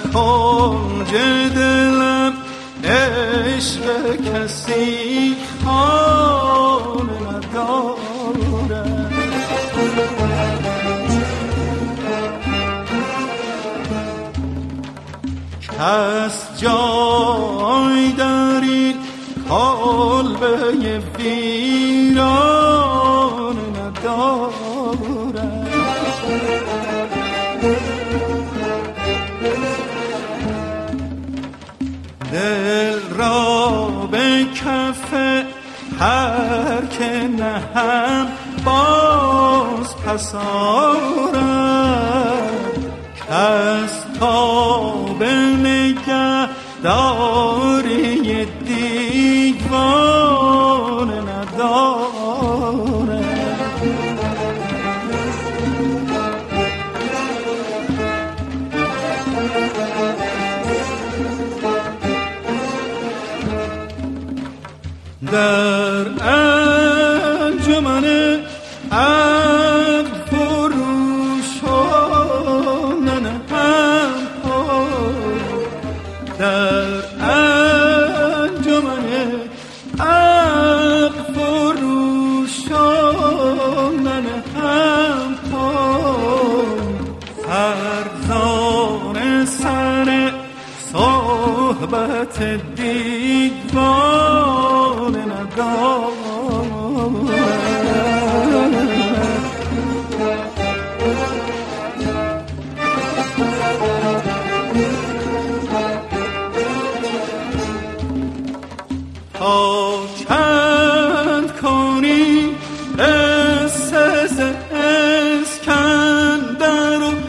کنج دلم عشق کسی خانه ندارد. کس جای در این کلبه ویرانه ندارد. دل را به کف هر که نهم باز پس آرد. کس تا به نگهداری دیوانه ندارد. در انجمن عقل فروشان هم در انجمن عقل فروشان هم فرزان سر صحبت دیوانه ندارد. تا چند کنی قصه ز اسکندر و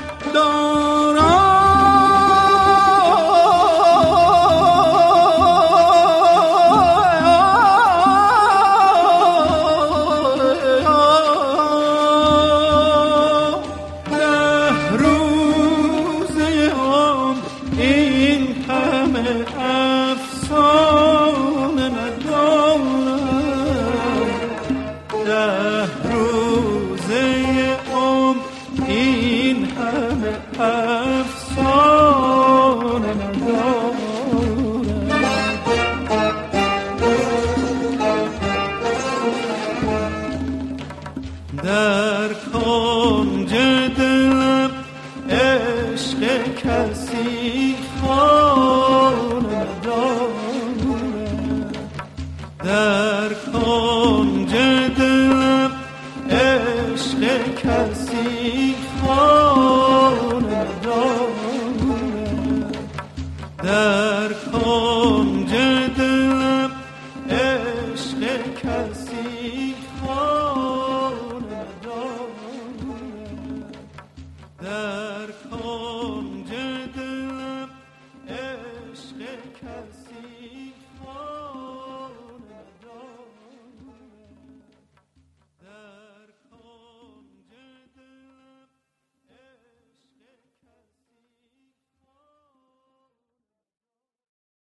در کنج دلم عشق کسی خانه ندارد. در کنج دلم عشق کسی خانه ندارد. در کنج